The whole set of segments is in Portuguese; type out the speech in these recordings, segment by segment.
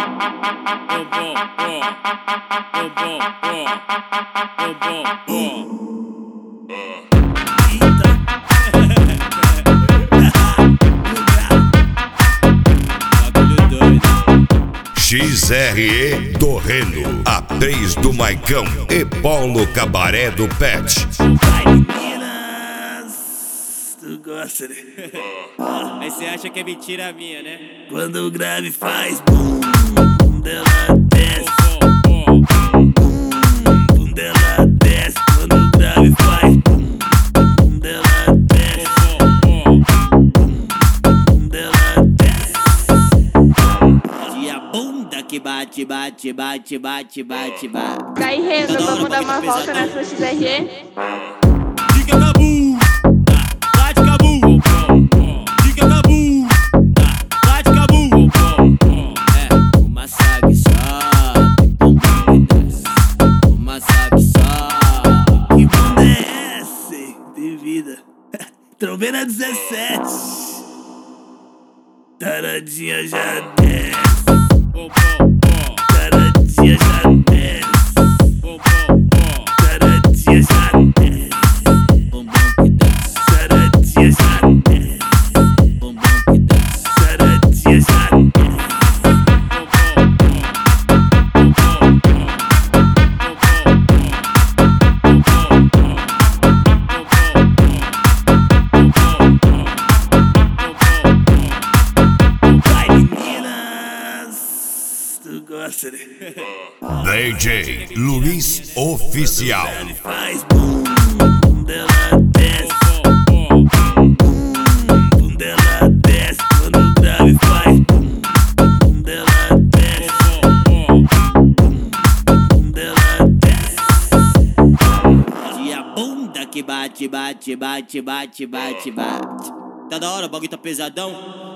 XRE do Reno, a 3 do Maicão e Polo Cabaré do Pet. Vai, meninas, tu gosta, né? Aí cê acha que é mentira minha, né? Quando o grave faz bum, dela desce. Bum, dela desce. Quando o grave faz bum, dela desce. Bum, dela desce. E a bunda que bate, bate, bate, bate, bate, bate. Daí, Renzo, vamos dar uma volta nessa XRE? Fica cabu, tá de cabu. Fica cabu, tá de cabu. É, uma sabe sobe, bumbum que desce. Uma sabe sobe. Que bunda é essa, hein? De vida. Trombeira 17. Taradinha já desce. Taradinha já desce. Taradinha já desce. Bumbum que desce. Taradinha já desce. Bumbum que desce. Taradinha já desce. Vai, meninas, tu gosta, né? DJ Luiz Oficial. Ele faz bum, dela desce. Bum, dela desce. Quando o grave faz bum, dela desce. Bum, dela desce. E a bunda que bate, bate, bate, bate, bate, bate. Tá da hora, o bagulho tá pesadão.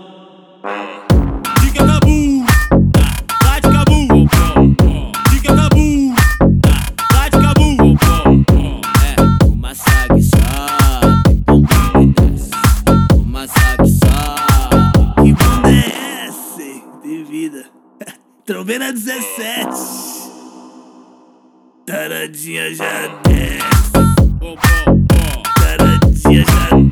Fica cabu, tá de cabu. Fica cabu, tá de cabu. É, uma sabe sobe, bumbum que desce. Uma sabe sobe. Que bunda é essa, hein? De vida. Trombeira 17. Taradinha já desce. Taradinha já desce.